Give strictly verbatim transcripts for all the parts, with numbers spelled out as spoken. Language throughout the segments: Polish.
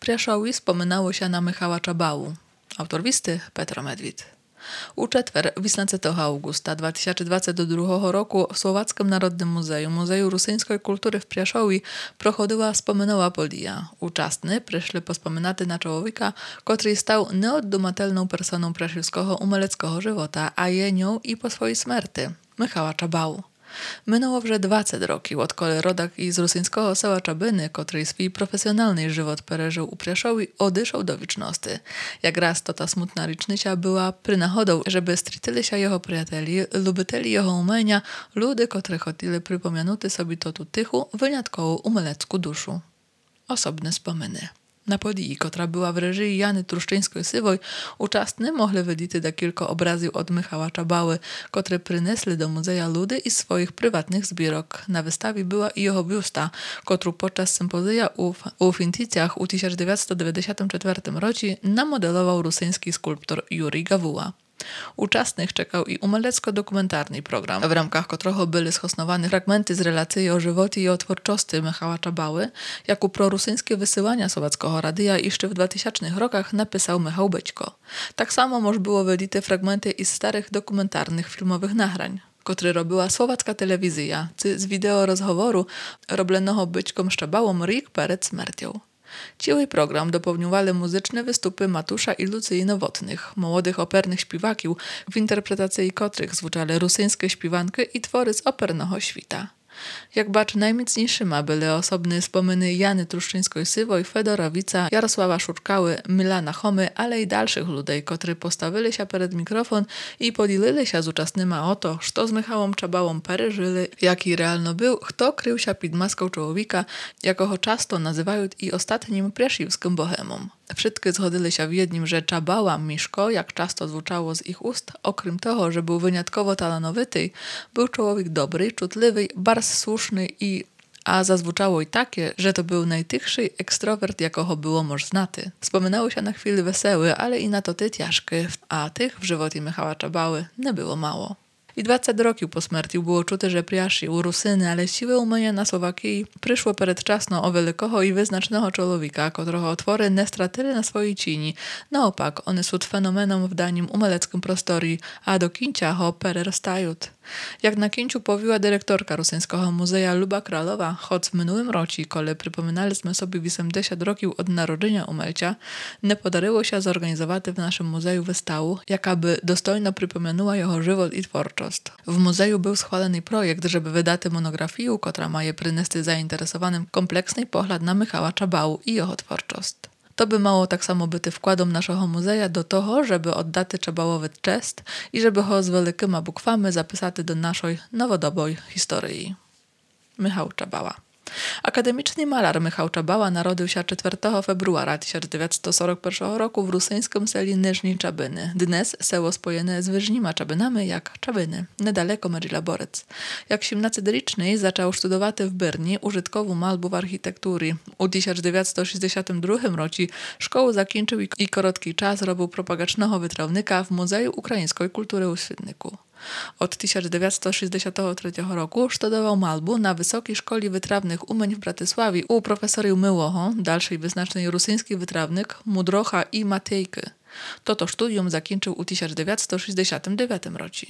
Priaszowi wspominało na Michała Czabału. Autor listy Petro Medved. U четвер, вісімнадцятого августа дві тисячі двадцять другого року в Словацькому народному музею, Музею русинської культури в Priaszowi проходила споминова подія. Учасні прийшли поспоминати на чоловіка, котрий став неоддумательною персоną прашівського умеleckiego живота, a je nią i po swojej śmierci – Michała Czabału. Minęło вже двадцять років, odkąd rodak із rusyńskiego sela Czabyny, który swój profesjonalny żywot przeżył u Priaszowi, odeszł do wieczności. Jak raz to ta smutna rocznica była przynachodą, żeby strytyli się jego przyjacieli, lubiteli jego umenia, ludy, którzy chcieli przypomianuty sobie to tu tychu, wyjątkową umelecką duszu. Osobne wspominy. Na podії, która była w reżii Jany Truszczyńskiej-Sywoj, uczestni mogli widzieć kilka obrazów od Michała Czabały, które przynesli do muzeja ludy i swoich prywatnych zbiorów. Na wystawie była i jego biusta, którą podczas sympozja u Fintycjach u tysiąc dziewięćset dziewięćdziesiątym czwartym roku namodelował rosyjski skulptor Jurij Gawuła. Uczestnych czekał i umelecko-dokumentarny program, w ramkach którego były schosnowane fragmenty z relacji o żywocie i o twórczości Michała Czabały, jak u prorusyńskie wysyłania słowackiego radia jeszcze w dwutysięcznych rokach napisał Michał Byćko. Tak samo można było widzieć fragmenty i z starych dokumentarnych filmowych nagrań, które robiła słowacka telewizja, z wideo rozhoworu robionego Byćkom z Czabałą rok przed śmiercią. Cały program dopełniowali muzyczne wystupy Matusza i Lucyi Nowotnych, młodych opernych śpiewaków, w interpretacji których zwuczali rusyńskie śpiewanki i twory z opernego świta. Jak bacz najmocniejszyma były osobne wspominy Jany Truszczyńskiej-Sywoj, Fedorowica, Jarosława Szurkały, Milana Homy, ale i dalszych ludzi, którzy postawili się przed mikrofon i podzielili się z uczestnymi o to, co z Michałem Czabałą przeżyli, jaki realno był, kto krył się pod maską człowieka, jakoho często nazywają i ostatnim priasziwskim bohemom. Wszystkie zgodzili się w jednym, że Czabała Miszko, jak często zwuczało z ich ust, okrem tego, że był wyjątkowo talanowyty, był człowiek dobry, czutliwy, bardzo słuszny i a zazwuczało i takie, że to był najtychszy ekstrowert, jakoho było moż znaty. Wspominało się na chwilę wesoły, ale i na to ty ciężkie, a tych w żywocie Michała Czabały nie było mało. I dwadzieścia rokів po śmierci było czute, że Priaszył, Rusyny, ale siłę umenia na Słowakii przyszło przedczasno o wielkiego i wyznacznego człowieka, którego otwory nie stracili na swojej cini. Naopak, one są fenomenem w danym umeleckim prostorii, a do kińca ho przerastają. Jak na kińcu powiła dyrektorka Rusyńskiego Muzeja Luba Kralowa, choć w minłym roku, kiedy przypominaliśmy sobie osiemdziesiąt rokів od narodzenia umelcia, nie podaryło się zorganizować w naszym muzeju wystawę, jaka by dostojno przypominała jego żywot i twórczość. W muzeju był schwalony projekt, żeby wydać monografię, która ma je przynести zainteresowanym kompleksny pogląd na Michała Czabału i jego twórczość. To by mało tak samo być wkładom naszego muzeja do toho, żeby oddać Czabałowi cześć i żeby go z wielkimi bukwami zapisać do naszej nowodobowej historii. Michał Czabała. Akademiczny malarz Michał Czabała narodził się czwartego februara tysiąc dziewięćset czterdziestego pierwszego roku w rusyńskim seli Nyżni Czabyny. Dnes seło spojone z wyżnima Czabynami jak Czabyny, niedaleko Merilaborec. Jak siedemnastoletni zaczął studiować w Bernie użytkową malbu w architektury. U tysiąc dziewięćset sześćdziesiątym drugim roku szkołę zakończył i krótki czas robił propagacznego wytrawnika w Muzeum Ukraińskiej Kultury u Świdniku. Od tysiąc dziewięćset sześćdziesiątego trzeciego roku studiował malbu na Wysokiej Szkole Wytrawnych Umeń w Bratysławie u profesora Myłoho, dalszej wyznacznej rusyński wytrawnik, Mudrocha i Matejki. Toto studium zakończył u tysiąc dziewięćset sześćdziesiątym dziewiątym roku.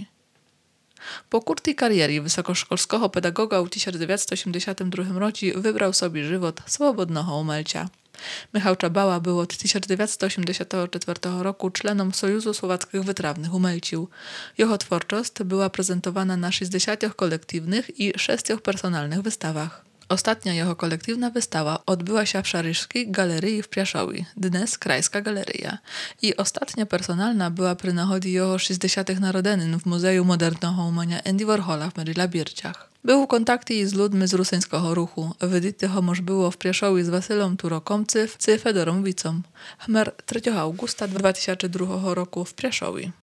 Po krótkiej karierze wysokoszkolskiego pedagoga u tysiąc dziewięćset osiemdziesiątym drugim roku wybrał sobie żywot swobodnego umelcia. Michał Czabała był od tysiąc dziewięćset osiemdziesiątego czwartego roku członem Sojuszu Słowackich Wytrawnych Umelciów. Jego twórczość była prezentowana na sześćdziesięciu kolektywnych i sześciu personalnych wystawach. Ostatnia jego kolektywna wystawa odbyła się w Szaryszskiej Galerii w Priaszowi, dnes Krajska Galeria. I ostatnia personalna była przy nachodzie jego sześćdziesiątych narodzin w Muzeum Modernego Umenia Andy Warhola w Merila-Birciach. Był w kontakcie z ludźmi z rusyńskiego ruchu. Widzieć ho moż było w Priaszowi z Wasylem Turokomcyw czy Fedorą Wicą. Chmer trzeciego augusta dwa tysiące drugiego roku w Priaszowi.